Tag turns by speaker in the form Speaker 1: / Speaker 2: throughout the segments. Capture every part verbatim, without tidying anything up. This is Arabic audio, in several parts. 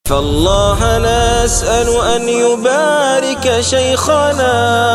Speaker 1: فالله نسأل أن يبارك شيخنا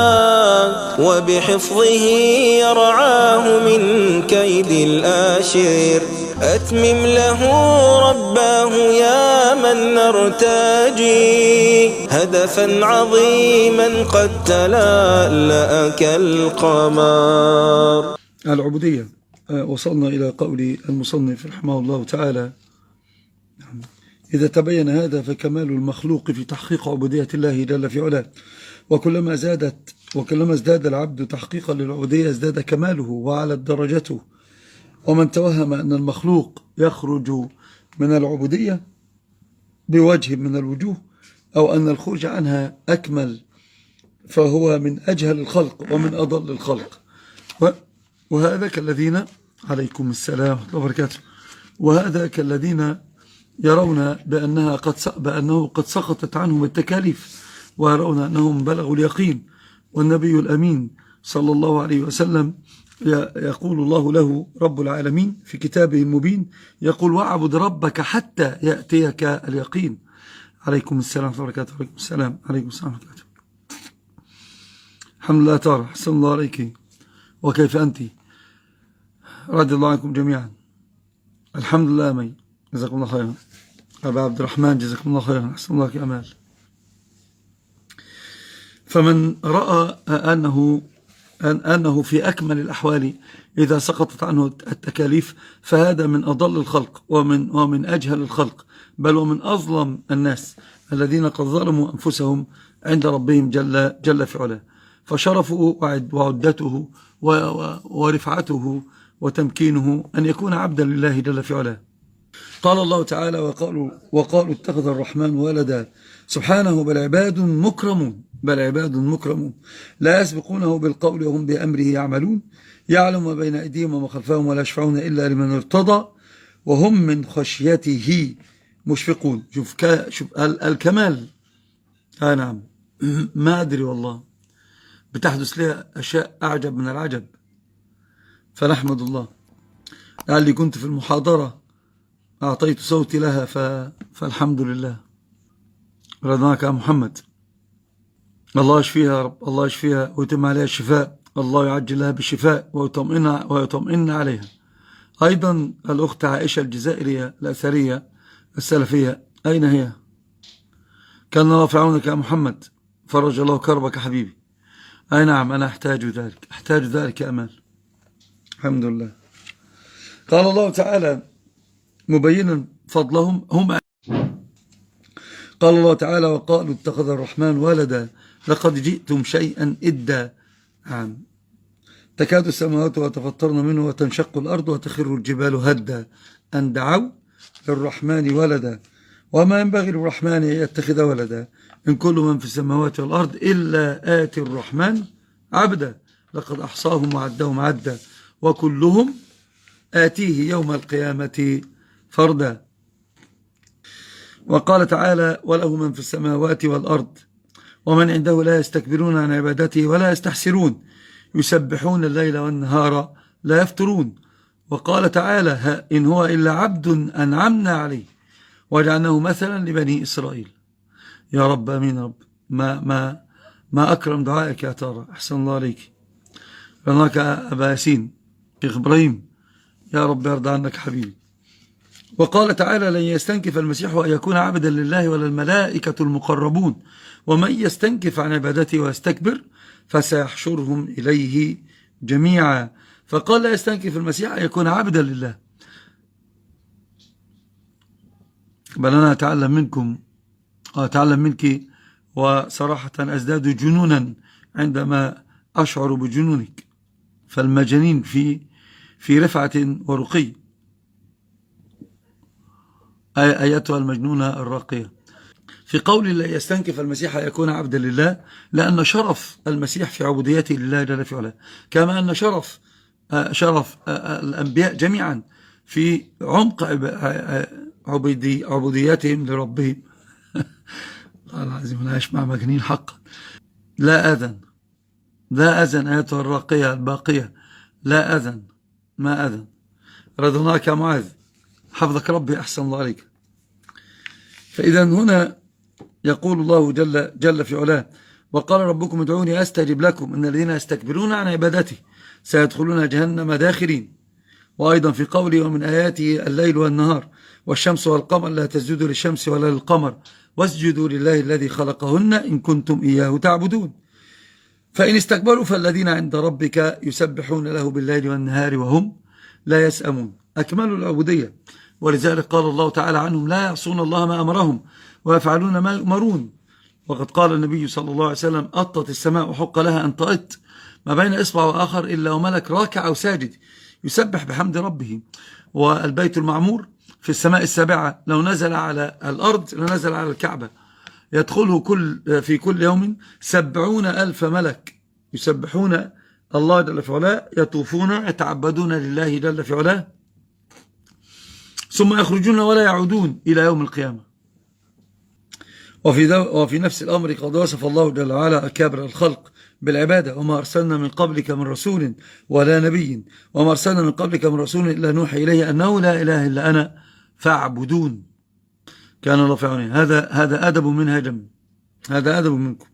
Speaker 1: وبحفظه يرعاه من كيد الآشر. أتمم له رباه يا من نرتجي هدفا عظيما قد تلألأ كالقمر.
Speaker 2: العبودية. وصلنا إلى قول المصنف رحمه الله تعالى: إذا تبين هذا فكمال المخلوق في تحقيق عبودية الله جل في علاه، وكلما زادت وكلما ازداد العبد تحقيقا للعبودية ازداد كماله وعلت درجته. ومن توهم أن المخلوق يخرج من العبودية بوجه من الوجوه أو أن الخروج عنها أكمل فهو من أجهل الخلق ومن أضل الخلق. وهذا كالذين عليكم السلام ورحمة الله وبركاته وهذا كالذين يرون بأنها قد بأنه قد سقطت عنهم التكاليف، ويرون أنهم بلغوا اليقين. والنبي الأمين صلى الله عليه وسلم يقول الله له رب العالمين في كتابه المبين، يقول: واعبد ربك حتى يأتيك اليقين. عليكم السلام ورحمة الله وبركاته. عليكم السلام عليكم السلام ورحمة الله وبركاته. الحمد لله تارة، حسن الله عليك، وكيف أنت؟ رضي الله عنكم جميعا. الحمد لله مي، جزاكم الله خيرا. أبا عبد الرحمن جزاكم الله خيرا، أحسن الله كأمال. فمن رأى أنه أنه في أكمل الأحوال إذا سقطت عنه التكاليف فهذا من أضل الخلق ومن ومن أجهل الخلق، بل ومن أظلم الناس الذين قد ظلموا أنفسهم عند ربهم جل جل في علاه. فشرفه وعدته ورفعته وتمكينه أن يكون عبدا لله جل في علاه. قال الله تعالى: وقالوا, وقالوا اتخذ الرحمن ولدا سبحانه بل عباد مكرمون بل عباد مكرمون لا يسبقونه بالقول وهم بأمره يعملون يعلم ما بين أيديهم وما خلفهم ولا يشفعون إلا لمن ارتضى وهم من خشيته مشفقون. شوف, شوف الكمال. آه نعم، ما أدري والله، بتحدث لها أشياء أعجب من العجب، فنحمد الله. لعلي كنت في المحاضرة أعطيت صوتي لها ف... فالحمد لله. رضاك يا محمد، الله يشفيها يا رب، الله يشفيها ويتم عليها الشفاء، الله يعجل لها بالشفاء ويطمئن ويطمئن عليها. أيضا الأخت عائشة الجزائرية الأثرية السلفية، أين هي؟ كان الله في عونك يا محمد، فرج الله كربك حبيبي. أي نعم، أنا أحتاج ذلك، أحتاج ذلك يا أمال. الحمد لله. قال الله تعالى مبينا فضلهم هم. قال الله تعالى: وقالوا اتخذ الرحمن ولدا لقد جئتم شيئا إدا. عام تكاد السماوات وتفطرن منه وتنشق الأرض وتخر الجبال هدا أن دعوا للرحمن ولدا وما ينبغي للرحمن أن يتخذ ولدا إن كل من في السماوات والأرض إلا آتي الرحمن عبدا لقد أحصاهم وعدهم عدا وكلهم آتيه يوم القيامة فردا. وقال تعالى: وله من في السماوات والأرض ومن عنده لا يستكبرون عن عبادته ولا يستحسرون يسبحون الليل والنهار لا يفترون. وقال تعالى: إن هو إلا عبد أنعمنا عليه وجعلناه مثلا لبني إسرائيل. يا رب أمين رب. ما, ما, ما أكرم دعائك يا ترى، أحسن الله عليك. رناك أبا ياسين شيخ إبراهيم، يا رب يرضى عنك حبيبي. وقال تعالى: لن يستنكف المسيح أن يكون عبدا لله ولا الملائكة المقربون ومن يستنكف عن عبادته ويستكبر فسيحشرهم إليه جميعا. فقال: لا يستنكف المسيح أن يكون عبدا لله. بل أنا أتعلم منكم وأتعلم منك، وصراحة أزداد جنونا عندما أشعر بجنونك، فالمجانين في في رفعة ورقي. أيتها المجنونة الراقية. في قول لا يستنكف المسيح يكون عبدا لله، لأن شرف المسيح في عبوديته لله جل في علاه، كما أن شرف شرف الأنبياء جميعا في عمق عبودي عبودياتهم لربهم. الله العظيم، لا يسمع مجنين حقا. لا أذن لا أذن أيتها الراقية الباقية، لا أذن ما أذن. رضناك يا معاذ، حفظك ربي، أحسن الله عليك. فإذا هنا يقول الله جل, جل في علاه: وقال ربكم ادعوني أستجب لكم إن الذين يستكبرون عن عبادتي سيدخلون جهنم داخرين. وأيضا في قوله: ومن آياته الليل والنهار والشمس والقمر لا تسجدوا للشمس ولا للقمر واسجدوا لله الذي خلقهن إن كنتم إياه تعبدون. فإن استكبروا فالذين عند ربك يسبحون له بالليل والنهار وهم لا يسأمون. أكملوا العبودية، ولذلك قال الله تعالى عنهم: لا يعصون الله ما أمرهم ويفعلون ما يؤمرون. وقد قال النبي صلى الله عليه وسلم: أطت السماء وحق لها أن تأط ما بين إصبع وآخر إلا وملك راكع أو ساجد يسبح بحمد ربه. والبيت المعمور في السماء السابعة لو نزل على الأرض لنزل على الكعبة، يدخله كل في كل يوم سبعون ألف ملك يسبحون الله جل في علاه، يطوفون يتعبدون لله جل في علاه، ثم يخرجون ولا يعودون إلى يوم القيامة. وفي, وفي نفس الأمر قد وصف الله جل وعلا أكابر الخلق بالعبادة: وما أرسلنا من قبلك من رسول ولا نبي وما أرسلنا من قبلك من رسول إلا نوحي إليه أنه لا إله إلا أنا فاعبدون. كان الله في عونه. هذا هذا أدب منها جم هذا أدب منكم.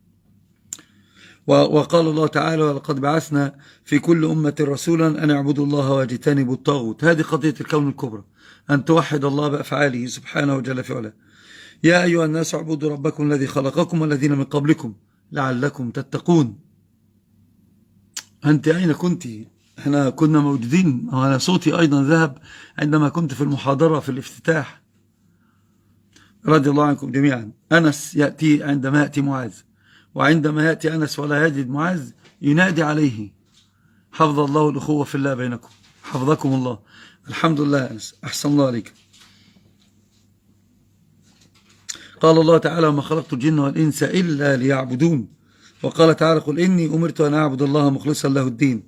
Speaker 2: وقال الله تعالى: ولقد بعثنا في كل أمة رسولا أن اعبدوا الله واجتنبوا الطاغوت. هذه قضية الكون الكبرى، أن توحد الله بأفعاله سبحانه جل في علاه. يا أيها الناس اعبدوا ربكم الذي خلقكم والذين من قبلكم لعلكم تتقون. أنت أين كنت؟ احنا كنا موجودين، وأنا صوتي أيضا ذهب عندما كنت في المحاضرة في الافتتاح. رضي الله عنكم جميعا. أنس يأتي عندما يأتي معاذ، وعندما يأتي أنس ولا يجد معاذ ينادي عليه: حفظ الله الأخوة في الله بينكم، حفظكم الله. الحمد لله أنس، أحسن الله عليك. قال الله تعالى: وما خلقت الجن والإنس إلا ليعبدون. وقال تعالى: قل إني أمرت أن أعبد الله مخلصا له الدين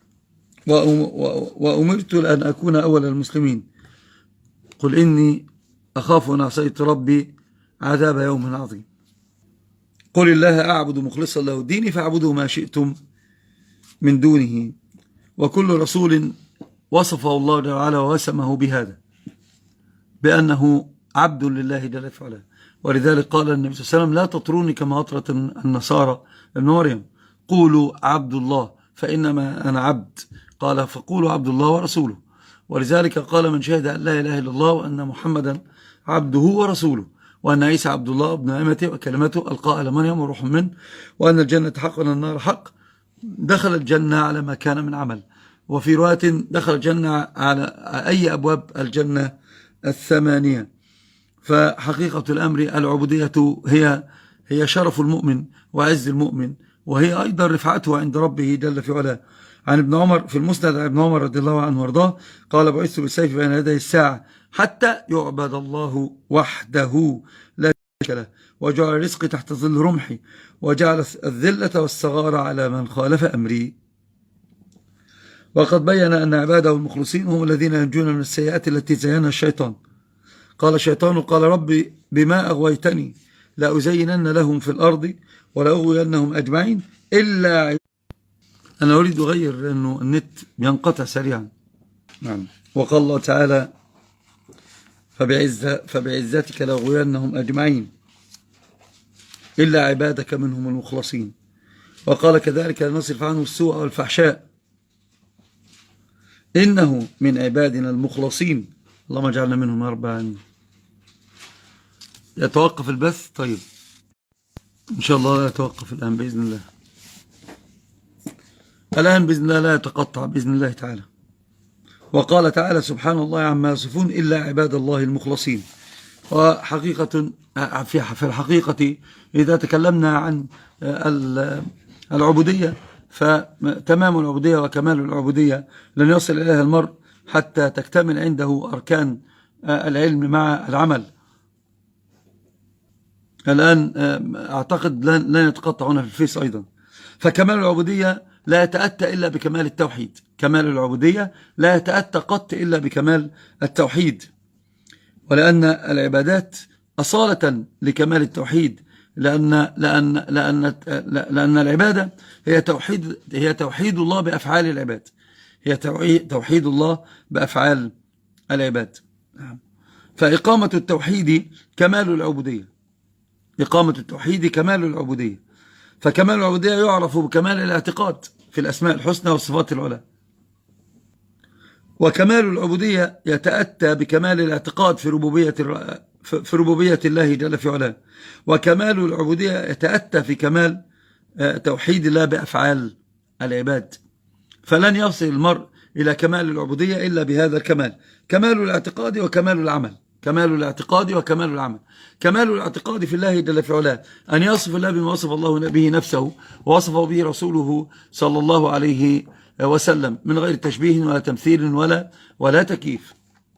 Speaker 2: وأمرت أن أكون أول المسلمين. قل إني أخاف أن عصيت ربي عذاب يوم عظيم. قل الله أعبد مخلصا له الدين فاعبدوا ما شئتم من دونه. وكل رسول وصفه الله جل وعلا ووسمه بهذا، بأنه عبد لله جل في علاه. ولذلك قال النبي صلى الله عليه وسلم: لا تطروني كما أطرت النصارى ابن مريم، قولوا عبد الله فإنما أنا عبد. قال: فقولوا عبد الله ورسوله. ولذلك قال: من شهد أن لا إله إلا الله وأن محمدا عبده ورسوله وأن عيسى عبد الله ابن أمته وكلمته ألقاها إلى مريم وروح منه وأن الجنة حق وأن النار حق، دخل الجنة على ما كان من عمل. وفي رواية: دخل الجنة على أي أبواب الجنة الثمانية. فحقيقة الأمر العبودية هي هي شرف المؤمن وعز المؤمن، وهي أيضا رفعته عند ربه جل في علاه. عن ابن عمر في المسند عن ابن عمر رضي الله عنه وارضاه قال: بعثت بالسيف بين يدي الساعة حتى يعبد الله وحده لا شريك له، وجعل الرزق تحت ظل رمحي، وجعل الذلة والصغار على من خالف أمري. وقد بين أن عباده المخلصين هم الذين ينجون من السيئات التي زينها الشيطان. قال الشيطان: قال ربي بما أغويتني لأزينن لهم في الأرض ولأغوينهم أجمعين إلا. أنا أريد أغير لأنه النت ينقطع سريعا. نعم. وقال الله تعالى: فبعزة فبعزتك لأغوينهم أجمعين إلا عبادك منهم المخلصين. وقال كذلك: لنصرف عنه السوء والفحشاء إنه من عبادنا المخلصين. اللهم اجعلنا منهم يا رب العالمين. يتوقف البث؟ طيب إن شاء الله لا يتوقف الآن بإذن الله. الآن بإذن الله لا يتقطع بإذن الله تعالى. وقال تعالى: سبحان الله عما يصفون إلا عباد الله المخلصين. وحقيقة في الحقيقة إذا تكلمنا عن العبودية فتمام العبودية وكمال العبودية لن يصل إليها المرء حتى تكتمل عنده أركان العلم مع العمل. الآن أعتقد لن يتقطع هنا في الفيس أيضا. فكمال العبودية لا يتأتى إلا بكمال التوحيد. كمال العبودية لا يتأتى قط إلا بكمال التوحيد، ولأن العبادات أصالة لكمال التوحيد، لأن لأن لأن لأن العبادة هي توحيد هي توحيد الله بأفعال العباد، هي توحيد الله بأفعال العباد. فإقامة التوحيد كمال العبودية، إقامة التوحيد كمال العبودية، فكمال العبودية يعرف بكمال الاعتقاد في الأسماء الحسنى والصفات العلى، وكمال العبودية يتأتى بكمال الاعتقاد في ربوبية في ربوبية الله جل في علاه، وكمال العبودية يتأتى في كمال توحيد الله بأفعال العباد. فلن يصل المرء إلى كمال العبودية إلا بهذا الكمال، كمال الاعتقاد وكمال العمل، كمال الاعتقاد وكمال العمل. كمال الاعتقاد في الله جل في علاه أن يصف الله بما وصف الله به نفسه ووصفه به رسوله صلى الله عليه وسلم من غير تشبيه ولا تمثيل ولا ولا تكييف.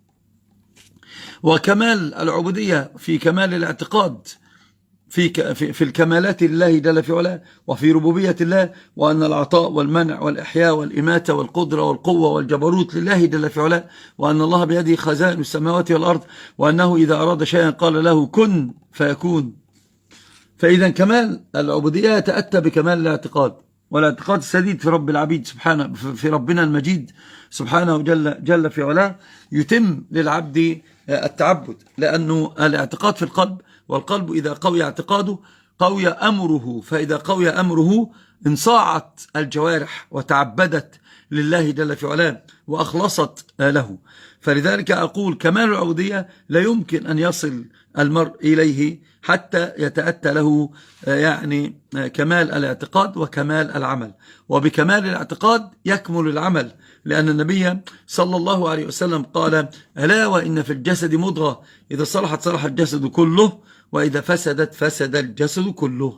Speaker 2: وكمال العبودية في كمال الاعتقاد في في الكمالات لله جل في علاه وفي ربوبية الله، وأن العطاء والمنع والإحياء والإماتة والقدرة والقوة والجبروت لله جل في علاه، وأن الله بيده خزائن السماوات والأرض، وأنه إذا أراد شيئا قال له كن فيكون. فإذا كمال العبودية يتأتى بكمال الاعتقاد، والاعتقاد السديد في رب العبيد سبحانه، في ربنا المجيد سبحانه جل, جل في علاه، يتم للعبد التعبد، لأنه الاعتقاد في القلب، والقلب إذا قوي اعتقاده قوي أمره، فإذا قوي أمره انصاعت الجوارح وتعبدت لله جل في علاه وأخلصت له. فلذلك أقول كمال العبودية لا يمكن أن يصل المرء إليه حتى يتأتى له يعني كمال الاعتقاد وكمال العمل، وبكمال الاعتقاد يكمل العمل، لأن النبي صلى الله عليه وسلم قال: ألا وإن في الجسد مضغة إذا صلحت صلح الجسد كله وإذا فسدت فسد الجسد كله.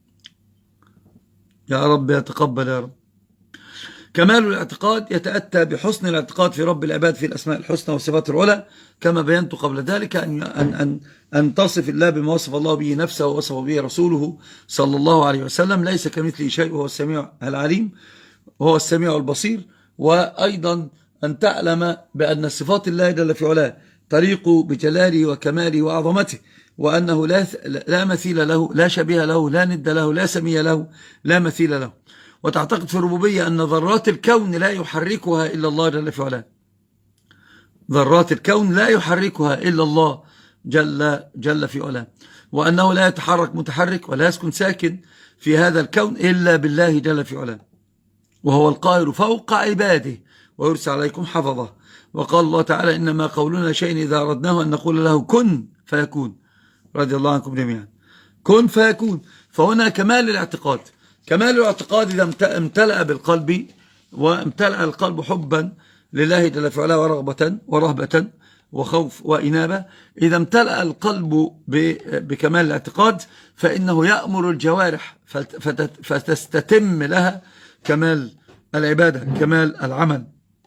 Speaker 2: يا رب يتقبل يا رب. كمال الاعتقاد يتأتى بحسن الاعتقاد في رب العباد في الأسماء الحسنى والصفات العلى، كما بينت قبل ذلك أن, أن, أن, أن تصف الله بما وصف الله به نفسه ووصف به رسوله صلى الله عليه وسلم، ليس كمثله شيء وهو السميع العليم وهو السميع البصير. وأيضا أن تعلم بأن صفات الله جل في علاه تليق بجلاله وكماله وعظمته، وأنه لا, لا مثيل له، لا شبيه له، لا ند له، لا سمي له، لا مثيل له. وتعتقد في الربوبية أن ذرات الكون لا يحركها إلا الله جل في علاه، ذرات الكون لا يحركها إلا الله جل, جل في علاه، وأنه لا يتحرك متحرك ولا يسكن ساكن في هذا الكون إلا بالله جل في علاه، وهو القاهر فوق عباده ويرسل عليكم حفظه. وقال الله تعالى: إنما قولنا شيء إذا أردناه أن نقول له كن فيكون. رضي الله عنكم جميعا. كن فيكون. فهنا كمال الاعتقاد، كمال الاعتقاد إذا امتلأ بالقلب وامتلأ القلب حبا لله جل في علاه ورغبة ورهبة وخوف وإنابة، إذا امتلأ القلب بكمال الاعتقاد فإنه يأمر الجوارح فتستتم لها كمال العبادة، كمال العمل،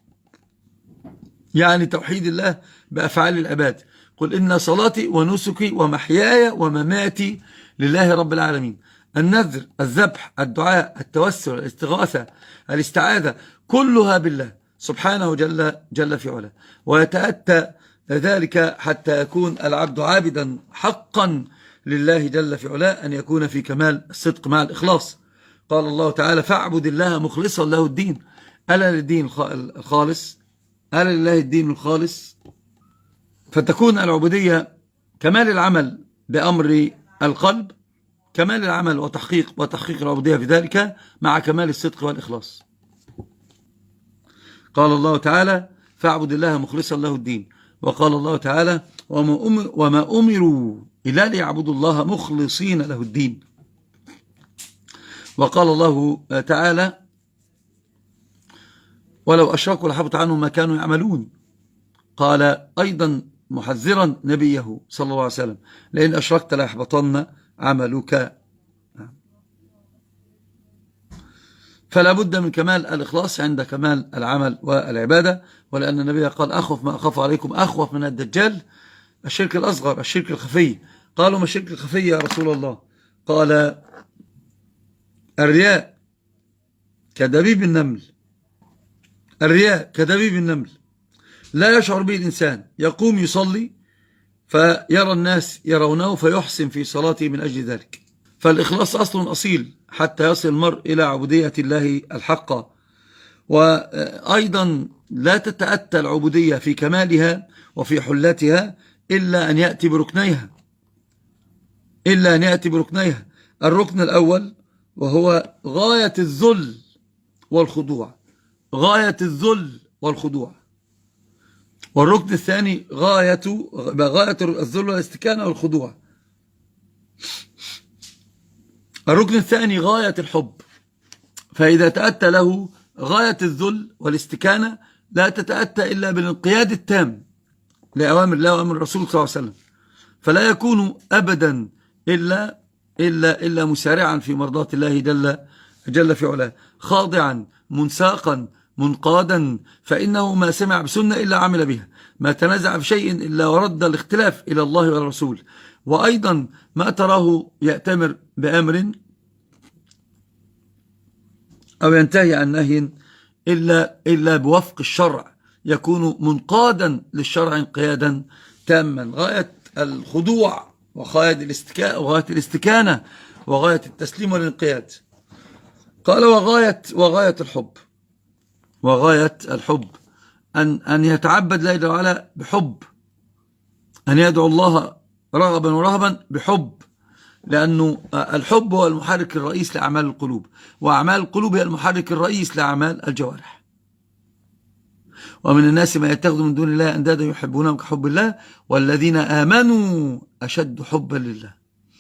Speaker 2: يعني توحيد الله بأفعال العباد. قل إن صلاتي ونسكي ومحياي ومماتي لله رب العالمين. النذر، الذبح، الدعاء، التوسل، الاستغاثة، الاستعاذة، كلها بالله سبحانه جل, جل في علاه. ويتأتى ذلك حتى يكون العبد عابدا حقا لله جل في علاه أن يكون في كمال الصدق مع الإخلاص. قال الله تعالى: فاعبد الله مخلصا له الدين. ألا للدين الخالص، ألا لله الدين الخالص. فتكون العبودية كمال العمل بأمر القلب، كمال العمل وتحقيق وتحقيق العبودية في ذلك مع كمال الصدق والإخلاص. قال الله تعالى: فاعبد الله مخلصا له الدين. وقال الله تعالى: وما, أمر وما أمروا إلا ليعبدوا الله مخلصين له الدين. وقال الله تعالى: ولو أشركوا لحبط عنهم ما كانوا يعملون. قال أيضا محذرا نبيه صلى الله عليه وسلم: لئن أشركت ليحبطن عملك. فلا بد من كمال الإخلاص عند كمال العمل والعبادة. ولأن النبي قال: أخوف ما أخاف عليكم أخوف من الدجال الشرك الأصغر، الشرك الخفي. قالوا: ما الشرك الخفي يا رسول الله؟ قال: الرياء كدبيب النمل، الرياء كدبيب النمل لا يشعر به الإنسان، يقوم يصلي فيرى الناس يرونه فيحسن في صلاته من أجل ذلك. فالإخلاص أصل أصيل حتى يصل المرء إلى عبودية الله الحقة. وأيضا لا تتأتى العبودية في كمالها وفي حلتها إلا أن يأتي بركنيها إلا أن يأتي بركنيها الركن الأول وهو غاية الذل والخضوع، غاية الذل والخضوع. والركن الثاني غاية غاية الذل والاستكانة والخضوع. الركن الثاني غاية الحب، فإذا تأتى له غاية الذل والاستكانة لا تتأتى إلا بالانقياد التام لأوامر الله وأمر الرسول صلى الله عليه وسلم، فلا يكون أبدا إلا إلا إلا مسارعا في مرضاة الله جل جل في علاه، خاضعا منساقا منقادا، فإنه ما سمع بسنة إلا عمل بها، ما تنازع في شيء إلا ورد الاختلاف إلى الله والرسول. وأيضا ما تراه يأتمر بأمر أو ينتهي عن نهي إلا, إلا بوفق الشرع، يكون منقادا للشرع انقيادا تاما، غاية الخضوع وغاية الاستكانة وغاية الاستكانة وغاية التسليم والانقياد. قال وغاية وغاية الحب، وغاية الحب أن أن يتعبد لا جل وعلا بحب، أن يدعو الله رغبا ورهبا بحب، لأنه الحب هو المحرك الرئيس لأعمال القلوب، وأعمال القلوب هي المحرك الرئيس لأعمال الجوارح. ومن الناس ما يتخذ من دون الله أندادا يحبونهم كحب الله والذين آمنوا أشد حبا لله.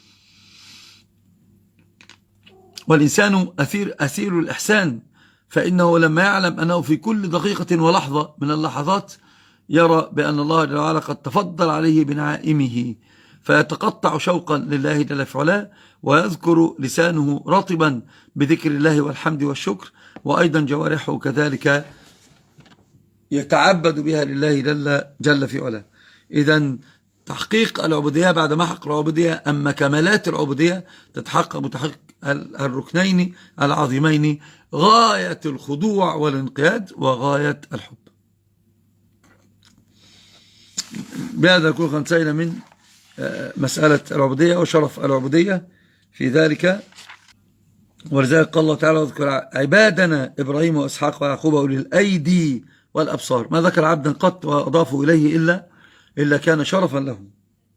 Speaker 2: والإنسان أثير, أثير الإحسان، فإنه لما يعلم أنه في كل دقيقة ولحظة من اللحظات يرى بأن الله جل وعلا قد تفضل عليه بنعائمه، فيتقطع شوقا لله جل في علاه، ويذكر لسانه رطبا بذكر الله والحمد والشكر، وأيضا جوارحه كذلك يتعبد بها لله جل, جل في علاه. إذن تحقيق العبودية بعد ما حقق العبودية، أما كمالات العبودية تتحقق بتحقيق الركنين العظيمين، غاية الخضوع والانقياد وغاية الحب. بهذا نكون قد انتهينا من مسألة العبودية وشرف العبودية في ذلك. ولذلك قال الله تعالى اذكر عبادنا إبراهيم وإسحاق ويعقوب أولي الأيدي والأبصار، ما ذكر عبدا قط وأضافوا إليه إلا إلا كان شرفا لهم.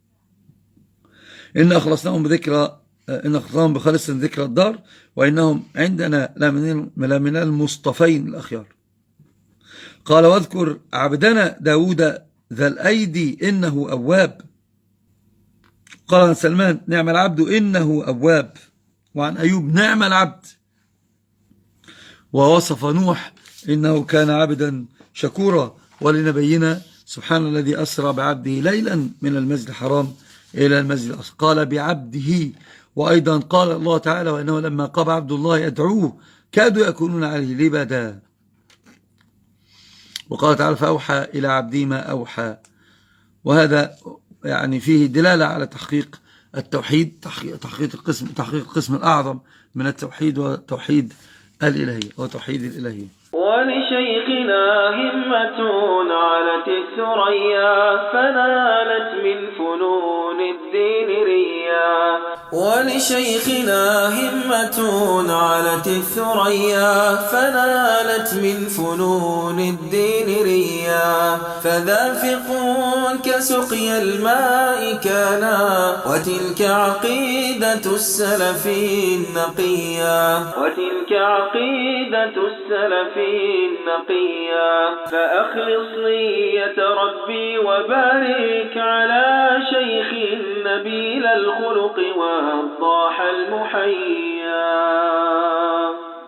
Speaker 2: إن أخلصناهم بذكر إن أخلصناهم بخالص ذكر الدار وإنهم عندنا لمن المصطفين الأخيار. قال واذكر عبدنا داود ذا الأيدي إنه أواب. قال عن سلمان نعم العبد إنه أواب، وعن أيوب نعم العبد. ووصف نوح إنه كان عبدا شكورا. ولنبينا سبحان الذي أسرى بعبده ليلا من المسجد الحرام إلى المسجد الأقصى، قال بعبده. وأيضا قال الله تعالى وإنه لما قام عبد الله يدعوه كادوا يكونون عليه لبدا. وقال تعالى فأوحى إلى عبده ما أوحى. وهذا يعني فيه دلالة على تحقيق التوحيد، تحقيق القسم تحقيق القسم الأعظم من التوحيد وتوحيد الإلهية وتوحيد الإلهية.
Speaker 1: ولشيخنا همة علت الثريا فنالت من فنون الدين ريا. ولشيخنا همة علت الثريا فنالت من فنون الدين ريا. فذافق كسقي الماء كانا وتلك عقيدة السلف النقيا. وتلك عقيدة السلف النقيا. فأخلص نية ربي وبارك على شيخ نبيل الخلق والضاح المحيا.